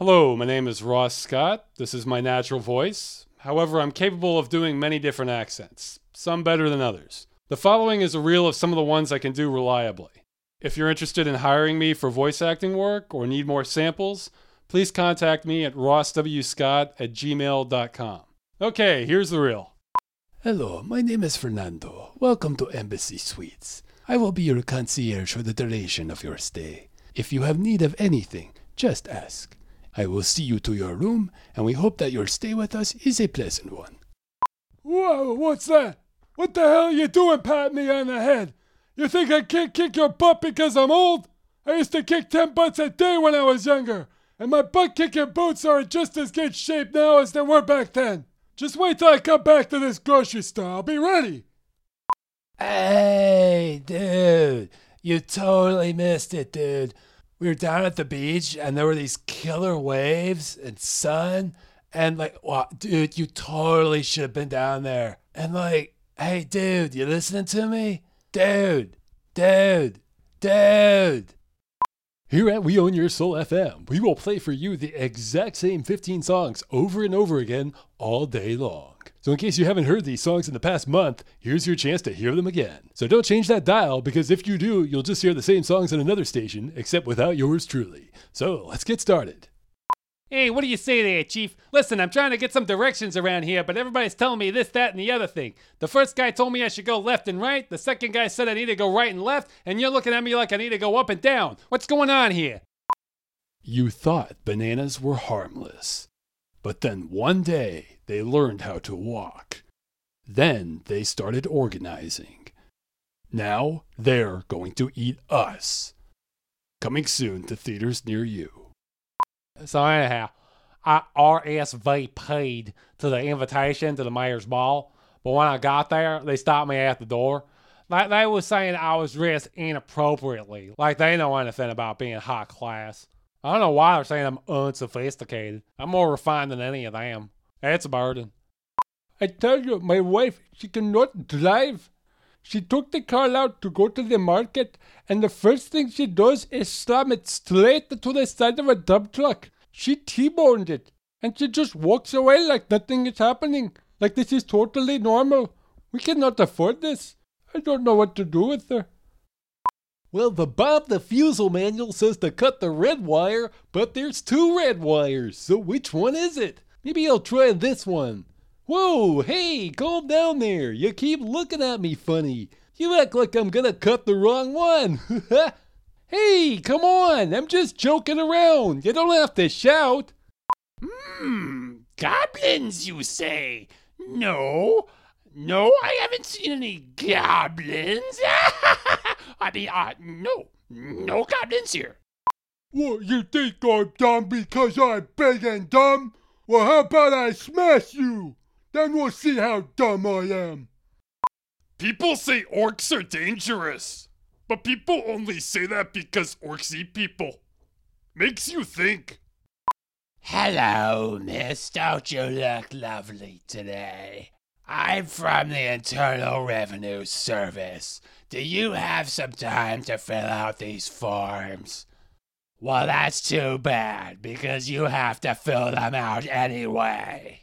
Hello, my name is Ross Scott. This is my natural voice. However, I'm capable of doing many different accents, some better than others. The following is a reel of some of the ones I can do reliably. If you're interested in hiring me for voice acting work or need more samples, please contact me at rosswscott@gmail.com. Okay, here's the reel. Hello, my name is Fernando. Welcome to Embassy Suites. I will be your concierge for the duration of your stay. If you have need of anything, just ask. I will see you to your room, and we hope that your stay with us is a pleasant one. Whoa, what's that? What the hell are you doing patting me on the head? You think I can't kick your butt because I'm old? I used to kick 10 butts a day when I was younger, and my butt-kicking boots are in just as good shape now as they were back then. Just wait till I come back to this grocery store. I'll be ready. Hey, dude. You totally missed it, dude. We were down at the beach, and there were these killer waves and sun, and wow, dude, you totally should have been down there. And hey, dude, you listening to me? Dude. Here at We Own Your Soul FM, we will play for you the exact same 15 songs over and over again all day long. So in case you haven't heard these songs in the past month, here's your chance to hear them again. So don't change that dial, because if you do, you'll just hear the same songs on another station, except without yours truly. So let's get started. Hey, what do you say there, Chief? Listen, I'm trying to get some directions around here, but everybody's telling me this, that, and the other thing. The first guy told me I should go left and right. The second guy said I need to go right and left, and you're looking at me like I need to go up and down. What's going on here? You thought bananas were harmless. But then one day, they learned how to walk. Then they started organizing. Now they're going to eat us. Coming soon to theaters near you. So anyhow, I RSVP'd to the invitation to the mayor's ball, but when I got there, they stopped me at the door. They was saying I was dressed inappropriately, like they know anything about being high class. I don't know why they're saying I'm unsophisticated. I'm more refined than any of them. It's a burden. I tell you, my wife, she cannot drive. She took the car out to go to the market, and the first thing she does is slam it straight to the side of a dump truck. She T-boned it, and she just walks away like nothing is happening, like this is totally normal. We cannot afford this. I don't know what to do with her. Well, the Bob the Fusel manual says to cut the red wire, but there's 2 red wires, so which one is it? Maybe I'll try this one. Whoa, hey, calm down there. You keep looking at me funny. You act like I'm gonna cut the wrong one. Hey, come on, I'm just joking around. You don't have to shout. Goblins, you say? No, I haven't seen any goblins. No goblins here. What, you think I'm dumb because I'm big and dumb? Well, how about I smash you? Then we'll see how dumb I am. People say orcs are dangerous, but people only say that because orcs eat people. Makes you think. Hello, miss. Don't you look lovely today? I'm from the Internal Revenue Service. Do you have some time to fill out these forms? Well, that's too bad, because you have to fill them out anyway.